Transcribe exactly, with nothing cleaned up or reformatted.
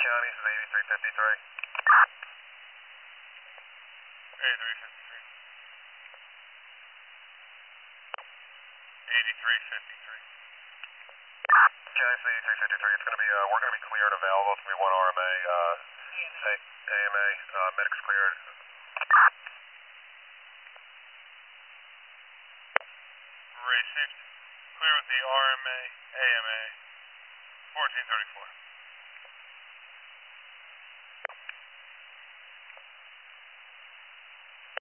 County, this is eighty-three fifty-three. eighty-three fifty-three. eighty-three fifty-three. County, this is eighty-three fifty-three. It's going to be, uh, we're going to be clear and available. It's going to be one R M A, uh, A M A, uh, medics cleared. Received. Clear with the R M A, A M A, fourteen thirty-four.